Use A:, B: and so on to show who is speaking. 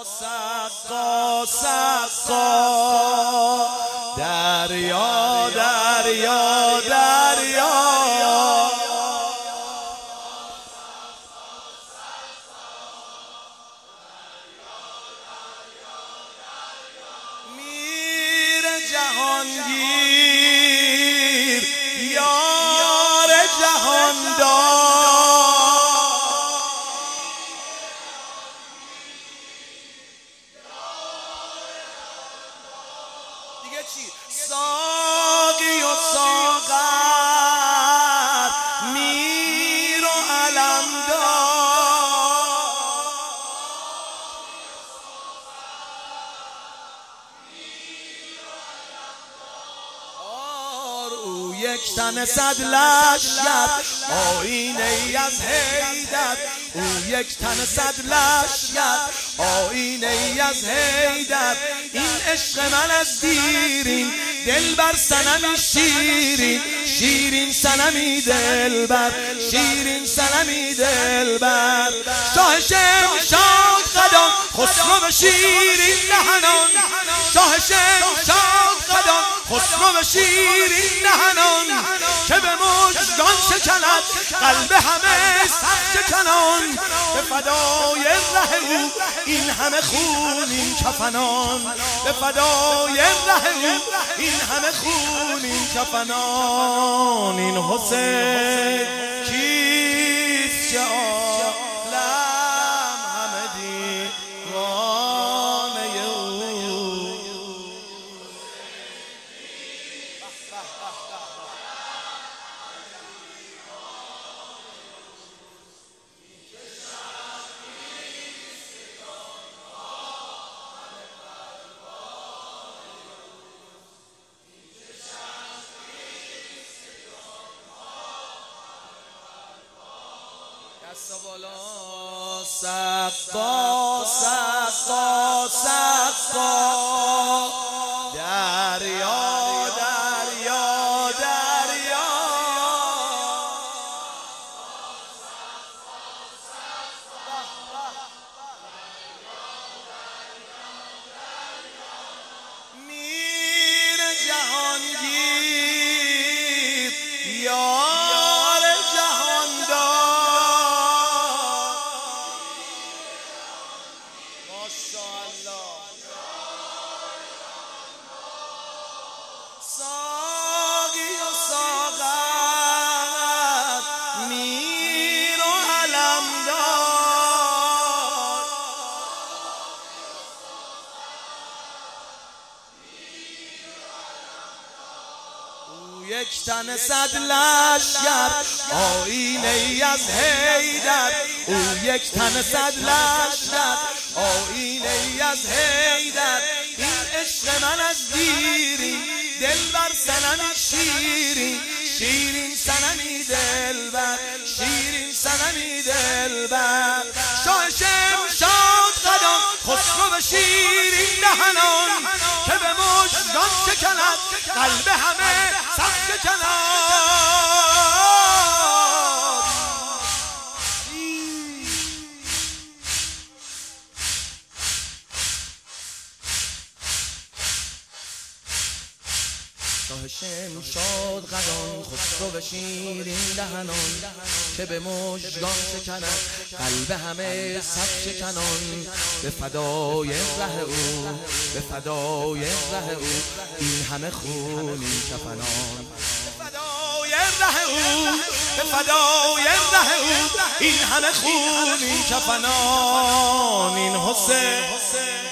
A: سقا سقا دریا دریا دریا میر جهانگیر یار جهاندار ساقی و ساغر میر و علمدار او یک تن صد لشکر آیینه ای از حیدر او یک تن صد لشکر آیینه ای از حیدر این عشق من از دیرین دلبر صنمی شیرین شیرین صنمی دلبر شیرین صنمی دلبر شاه شمشاد قدان خسرو شیرین دهنان شاه شمشاد قدان خسرو شیرین دهنان که به مژگان شکند قلب همه سر شکنان به فدای ره او این همه خون این کفنان به فدای ره او این همه خون این کفنان این حسین کیست که عالم همه دیوانه او سقا سقا سقا دریا دریا دریا میر جهانگیر یار جهاندار ساقی و ساغر میر و علمدار او یک تن صد لشکر آیینه ای از حیدر او یک تن صد لشکر آیینه ای از حیدر این عشق من از دیرین دلبر صنمی شیرین شیرین صنمی دلبر شیرین صنمی دلبر شاه شمشاد قدان خسرو شیرین دهنان که به مژگان شکند قلب همه سر شکنان شاه شمشاد قدان خسرو شیرین دهنان که به مژگان شکند قلب همه صد شکنان به فدای ره او به فدای ره او این همه خون این کفنان به فدای ره او به فدای ره او این همه خون این کفنان این حسین